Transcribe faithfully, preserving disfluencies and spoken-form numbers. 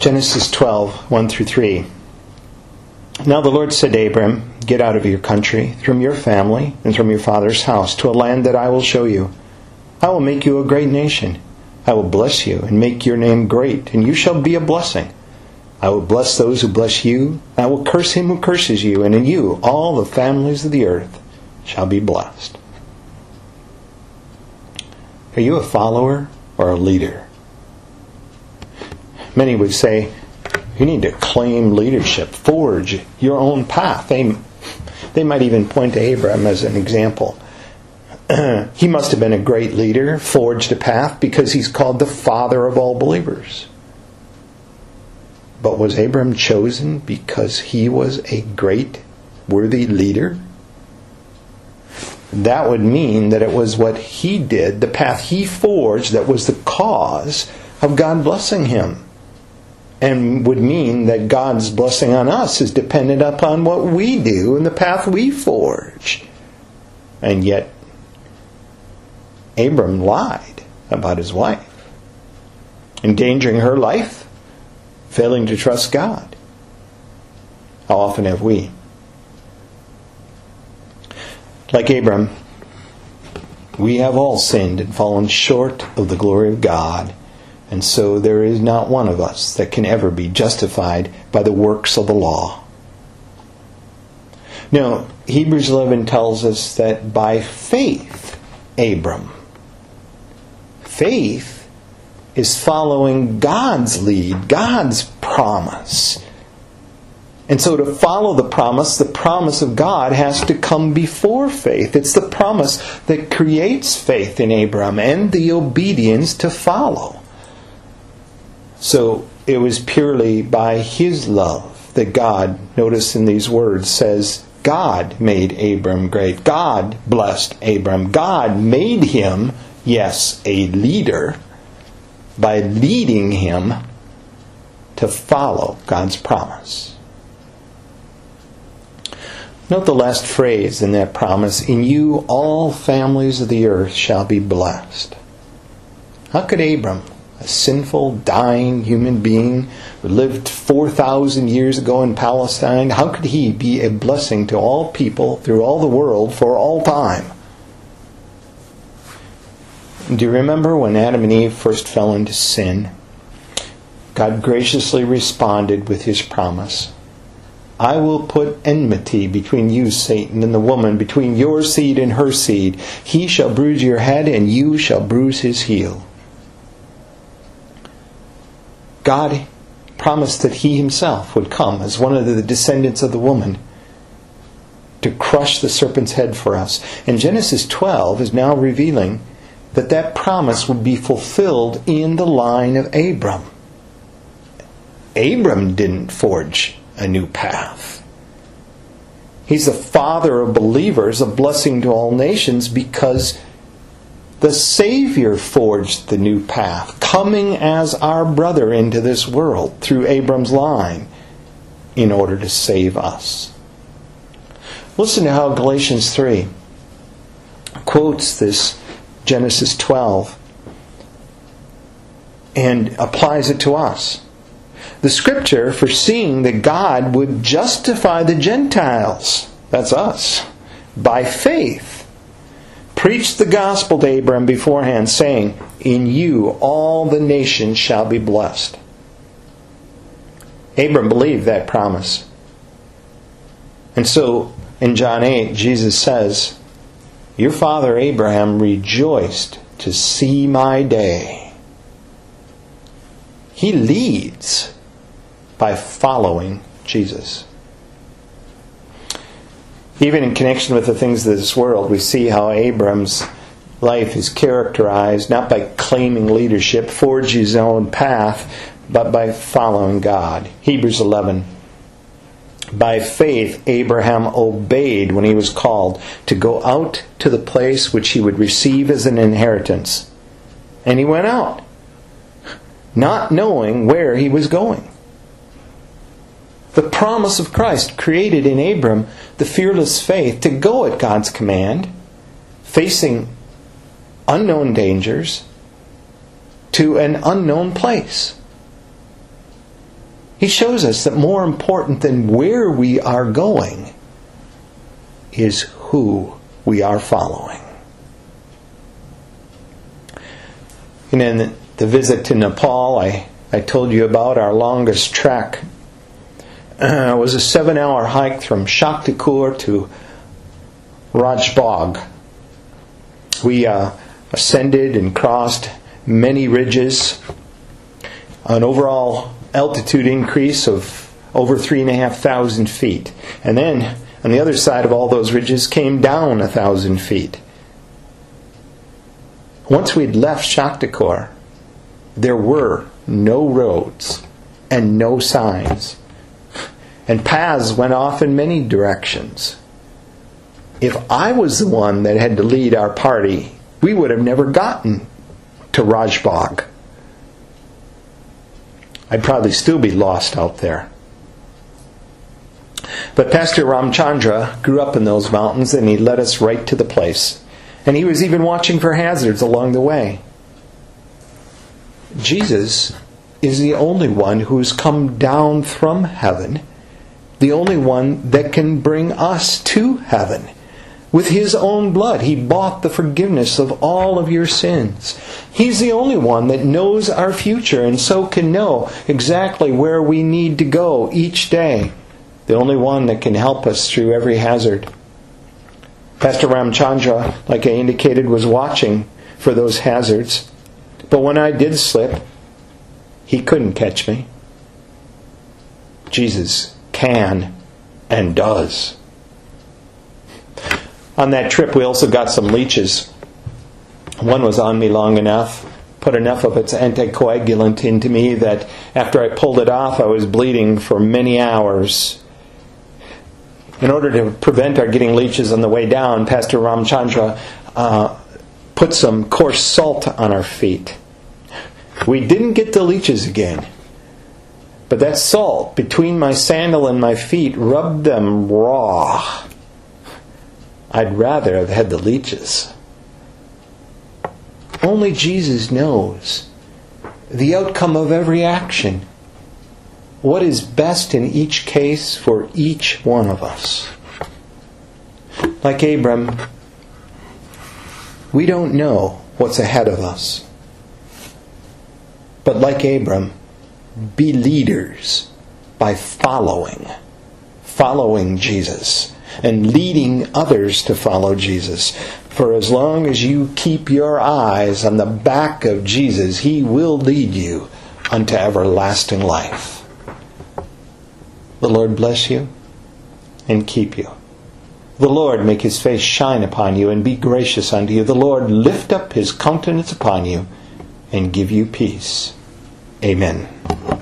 Genesis twelve, one through three. Now the Lord said to Abram, get out of your country, from your family, and from your father's house, to a land that I will show you. I will make you a great nation. I will bless you, and make your name great, and you shall be a blessing. I will bless those who bless you. I will curse him who curses you, and in you all the families of the earth shall be blessed. Are you a follower or a leader? Many would say, you need to claim leadership, forge your own path. They, they might even point to Abram as an example. He must have been a great leader, forged a path, because he's called the father of all believers. But was Abram chosen because he was a great, worthy leader? That would mean that it was what he did, the path he forged, that was the cause of God blessing him. And would mean that God's blessing on us is dependent upon what we do and the path we forge. And yet, Abram lied about his wife, endangering her life, failing to trust God. How often have we? Like Abram, we have all sinned and fallen short of the glory of God. And so there is not one of us that can ever be justified by the works of the law. Now, Hebrews eleven tells us that by faith, Abram, faith is following God's lead, God's promise. And so to follow the promise, the promise of God has to come before faith. It's the promise that creates faith in Abram and the obedience to follow. So it was purely by his love that God, notice in these words, says, God made Abram great. God blessed Abram. God made him, yes, a leader, by leading him to follow God's promise. Note the last phrase in that promise, in you all families of the earth shall be blessed. How could Abram, a sinful, dying human being who lived four thousand years ago in Palestine, how could he be a blessing to all people through all the world for all time? Do you remember when Adam and Eve first fell into sin? God graciously responded with his promise. I will put enmity between you, Satan, and the woman, between your seed and her seed. He shall bruise your head, and you shall bruise his heel. God promised that he himself would come as one of the descendants of the woman to crush the serpent's head for us. And Genesis twelve is now revealing that that promise would be fulfilled in the line of Abram. Abram didn't forge a new path. He's the father of believers, a blessing to all nations, because the Savior forged the new path, coming as our brother into this world through Abram's line in order to save us. Listen to how Galatians three quotes this Genesis twelve and applies it to us. The Scripture, foreseeing that God would justify the Gentiles, that's us, by faith, preached the gospel to Abram beforehand, saying, in you all the nations shall be blessed. Abram believed that promise. And so, in John eight, Jesus says, your father Abraham rejoiced to see my day. He leads by following Jesus. Even in connection with the things of this world, we see how Abram's life is characterized not by claiming leadership, forge his own path, but by following God. Hebrews eleven. By faith, Abraham obeyed when he was called to go out to the place which he would receive as an inheritance. And he went out, not knowing where he was going. The promise of Christ created in Abram the fearless faith to go at God's command, facing unknown dangers, to an unknown place. He shows us that more important than where we are going is who we are following. And in the visit to Nepal, I, I told you about our longest trek. Uh, it was a seven-hour hike from Shaktikur to Rajbog. We uh, ascended and crossed many ridges, an overall altitude increase of over three and a half thousand feet. And then on the other side of all those ridges came down a thousand feet. Once we'd left Shaktikur, there were no roads and no signs. And paths went off in many directions. If I was the one that had to lead our party, we would have never gotten to Rajbog. I'd probably still be lost out there. But Pastor Ramchandra grew up in those mountains, and he led us right to the place. And he was even watching for hazards along the way. Jesus is the only one who's come down from heaven, the only one that can bring us to heaven. With His own blood, He bought the forgiveness of all of your sins. He's the only one that knows our future and so can know exactly where we need to go each day. The only one that can help us through every hazard. Pastor Ramchandra, like I indicated, was watching for those hazards. But when I did slip, he couldn't catch me. Jesus can and does. On that trip, we also got some leeches. One was on me long enough, put enough of its anticoagulant into me that after I pulled it off, I was bleeding for many hours. In order to prevent our getting leeches on the way down, Pastor Ramchandra uh, put some coarse salt on our feet. We didn't get the leeches again. But that salt between my sandal and my feet rubbed them raw. I'd rather have had the leeches. Only Jesus knows the outcome of every action. What is best in each case for each one of us. Like Abram, we don't know what's ahead of us. But like Abram, be leaders by following. Following Jesus. And leading others to follow Jesus. For as long as you keep your eyes on the back of Jesus, He will lead you unto everlasting life. The Lord bless you and keep you. The Lord make His face shine upon you and be gracious unto you. The Lord lift up His countenance upon you and give you peace. Amen.